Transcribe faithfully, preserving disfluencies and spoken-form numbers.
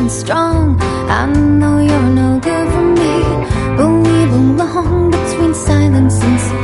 strong. I know you're no good for me, but we belong between silence and